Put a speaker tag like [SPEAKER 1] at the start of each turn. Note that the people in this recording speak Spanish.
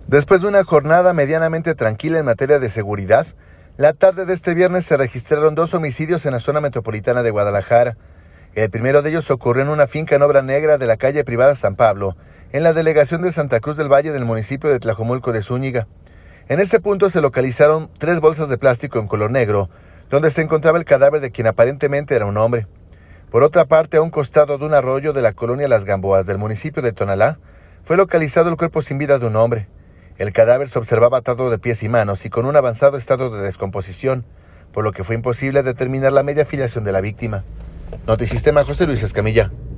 [SPEAKER 1] Después de una jornada medianamente tranquila en materia de seguridad, la tarde de este viernes se registraron 2 homicidios en la zona metropolitana de Guadalajara. El primero de ellos ocurrió en una finca en Obra Negra de la calle privada San Pablo, en la delegación de Santa Cruz del Valle del municipio de Tlajomulco de Zúñiga. En este punto se localizaron 3 bolsas de plástico en color negro, donde se encontraba el cadáver de quien aparentemente era un hombre. Por otra parte, a un costado de un arroyo de la colonia Las Gamboas del municipio de Tonalá, fue localizado el cuerpo sin vida de un hombre. El cadáver se observaba atado de pies y manos y con un avanzado estado de descomposición, por lo que fue imposible determinar la media filiación de la víctima. Notisistema, José Luis Escamilla.